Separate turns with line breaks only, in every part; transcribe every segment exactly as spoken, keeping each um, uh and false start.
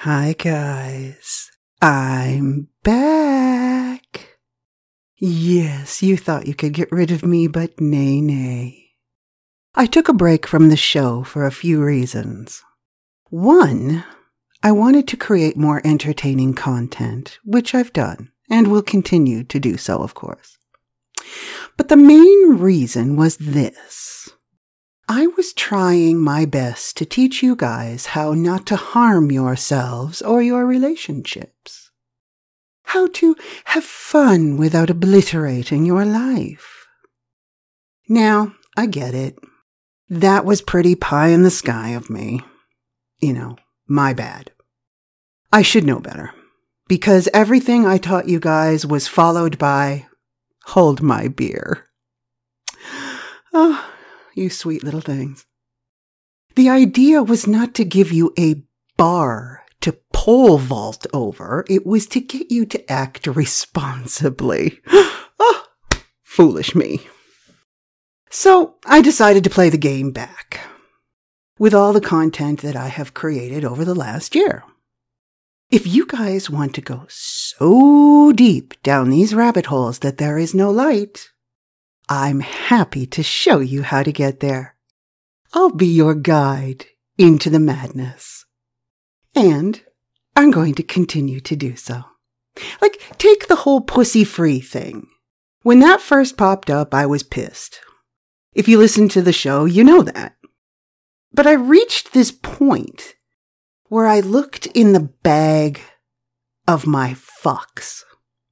Hi guys, I'm back. Yes, you thought you could get rid of me, but nay, nay. I took a break from the show for a few reasons. One, I wanted to create more entertaining content, which I've done, and will continue to do so, of course. But the main reason was this. I was trying my best to teach you guys how not to harm yourselves or your relationships. How to have fun without obliterating your life. Now, I get it. That was pretty pie in the sky of me. You know, my bad. I should know better. Because everything I taught you guys was followed by, hold my beer. Oh, you sweet little things. The idea was not to give you a bar to pole vault over. It was to get you to act responsibly. Oh, foolish me. So I decided to play the game back with all the content that I have created over the last year. If you guys want to go so deep down these rabbit holes that there is no light, I'm happy to show you how to get there. I'll be your guide into the madness. And I'm going to continue to do so. Like, take the whole pussy-free thing. When that first popped up, I was pissed. If you listen to the show, you know that. But I reached this point where I looked in the bag of my fucks.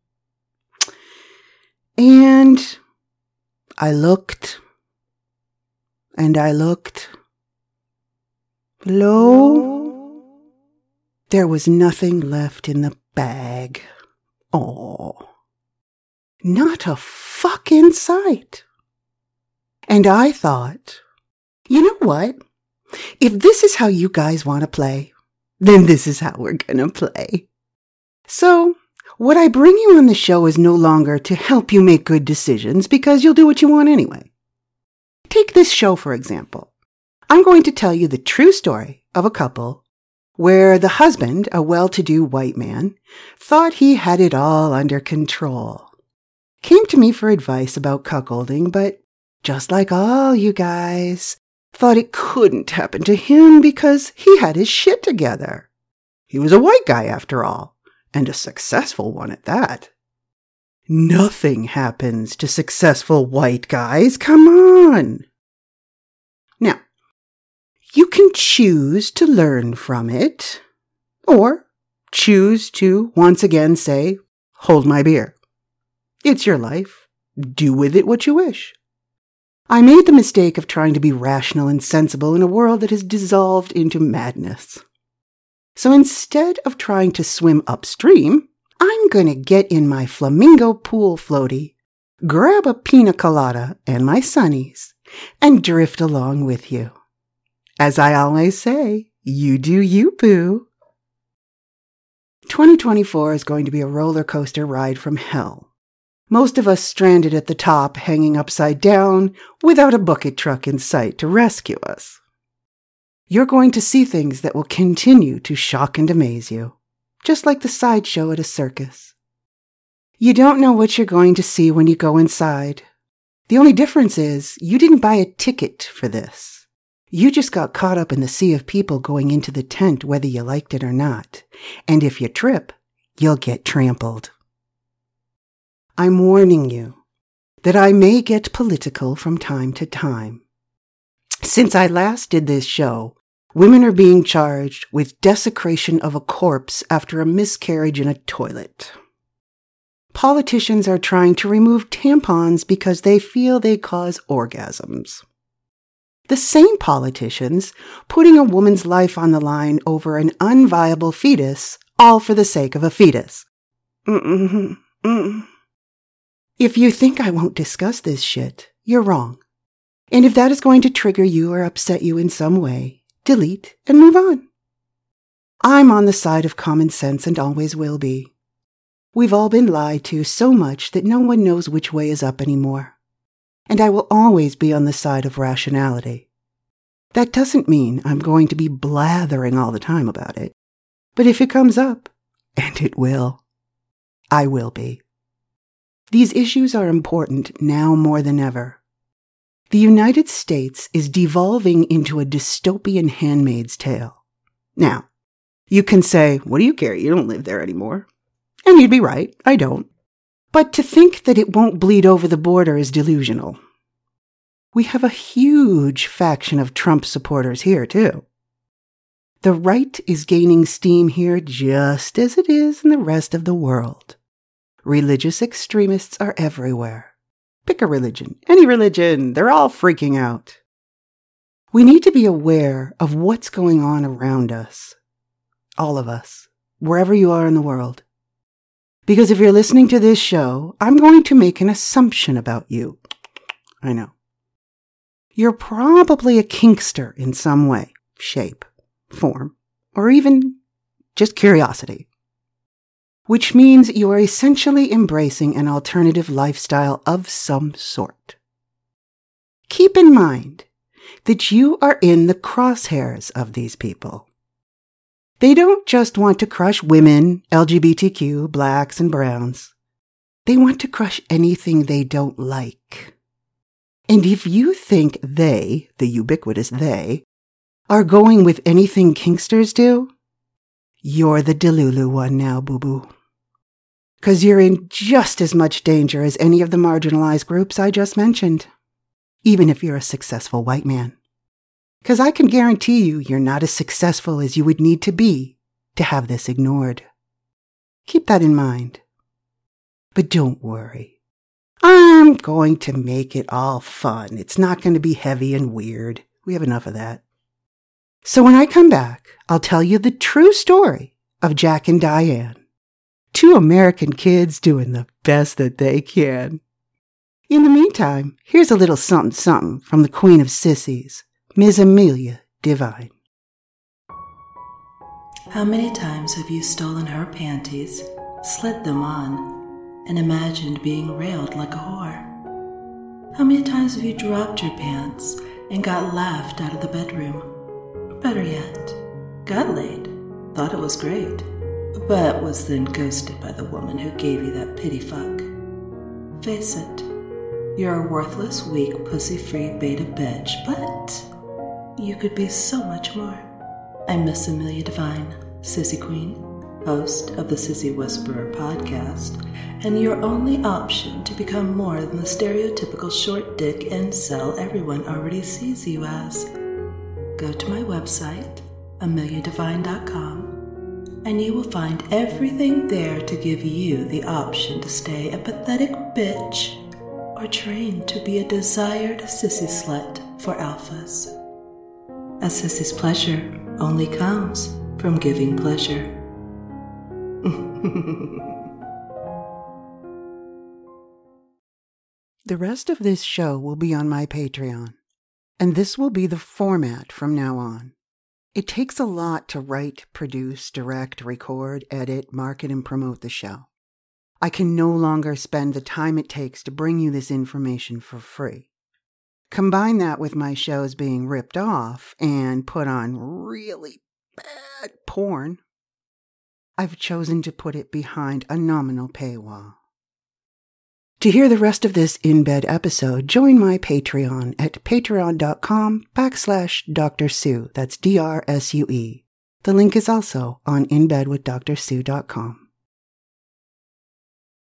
And I looked, and I looked. Lo, there was nothing left in the bag. Oh, not a fuck in sight. And I thought, you know what? If this is how you guys want to play, then this is how we're gonna play. So, what I bring you on the show is no longer to help you make good decisions because you'll do what you want anyway. Take this show, for example. I'm going to tell you the true story of a couple where the husband, a well-to-do white man, thought he had it all under control. Came to me for advice about cuckolding, but just like all you guys, thought it couldn't happen to him because he had his shit together. He was a white guy after all. And a successful one at that. Nothing happens to successful white guys. Come on. Now, you can choose to learn from it, or choose to once again say, hold my beer. It's your life. Do with it what you wish. I made the mistake of trying to be rational and sensible in a world that has dissolved into madness. So instead of trying to swim upstream, I'm going to get in my flamingo pool floaty, grab a pina colada and my sunnies, and drift along with you. As I always say, you do you, boo. twenty twenty-four is going to be a roller coaster ride from hell. Most of us stranded at the top, hanging upside down, without a bucket truck in sight to rescue us. You're going to see things that will continue to shock and amaze you, just like the sideshow at a circus. You don't know what you're going to see when you go inside. The only difference is you didn't buy a ticket for this. You just got caught up in the sea of people going into the tent whether you liked it or not. And if you trip, you'll get trampled. I'm warning you that I may get political from time to time. Since I last did this show, women are being charged with desecration of a corpse after a miscarriage in a toilet. Politicians are trying to remove tampons because they feel they cause orgasms. The same politicians putting a woman's life on the line over an unviable fetus, all for the sake of a fetus. Mm-mm, mm-mm. If you think I won't discuss this shit, you're wrong. And if that is going to trigger you or upset you in some way, delete and move on. I'm on the side of common sense and always will be. We've all been lied to so much that no one knows which way is up anymore. And I will always be on the side of rationality. That doesn't mean I'm going to be blathering all the time about it, But if it comes up, and it will, I will be. These issues are important now more than ever. The United States is devolving into a dystopian Handmaid's Tale. Now, you can say, what do you care? You don't live there anymore. And you'd be right, I don't. But to think that it won't bleed over the border is delusional. We have a huge faction of Trump supporters here, too. The right is gaining steam here just as it is in the rest of the world. Religious extremists are everywhere. Pick a religion, any religion, they're all freaking out. We need to be aware of what's going on around us. All of us, wherever you are in the world. Because if you're listening to this show, I'm going to make an assumption about you. I know. You're probably a kinkster in some way, shape, form, or even just curiosity. Which means you are essentially embracing an alternative lifestyle of some sort. Keep in mind that you are in the crosshairs of these people. They don't just want to crush women, L G B T Q, blacks, and browns. They want to crush anything they don't like. And if you think they, the ubiquitous they, are going with anything kinksters do, you're the Delulu one now, boo-boo. Because you're in just as much danger as any of the marginalized groups I just mentioned, even if you're a successful white man. Because I can guarantee you you're not as successful as you would need to be to have this ignored. Keep that in mind. But don't worry. I'm going to make it all fun. It's not going to be heavy and weird. We have enough of that. So when I come back, I'll tell you the true story of Jack and Diane. Two American kids doing the best that they can. In the meantime, here's a little something-something from the Queen of Sissies, Miss Amelia Devine.
How many times have you stolen her panties, slid them on, and imagined being railed like a whore? How many times have you dropped your pants and got laughed out of the bedroom? Or better yet, got laid, thought it was great, but was then ghosted by the woman who gave you that pity fuck? Face it, you're a worthless, weak, pussy-free beta bitch, but you could be so much more. I'm Miss Amelia Devine, Sissy Queen, host of the Sissy Whisperer podcast, and your only option to become more than the stereotypical short dick incel everyone already sees you as. Go to my website, amelia devine dot com, and you will find everything there to give you the option to stay a pathetic bitch or train to be a desired sissy slut for alphas. A sissy's pleasure only comes from giving pleasure.
The rest of this show will be on my Patreon, and this will be the format from now on. It takes a lot to write, produce, direct, record, edit, market, and promote the show. I can no longer spend the time it takes to bring you this information for free. Combine that with my shows being ripped off and put on really bad porn, I've chosen to put it behind a nominal paywall. To hear the rest of this in-bed episode, join my Patreon at patreon.com backslash Dr. Sue. That's D R S U E. The link is also on in bed with dr sue dot com.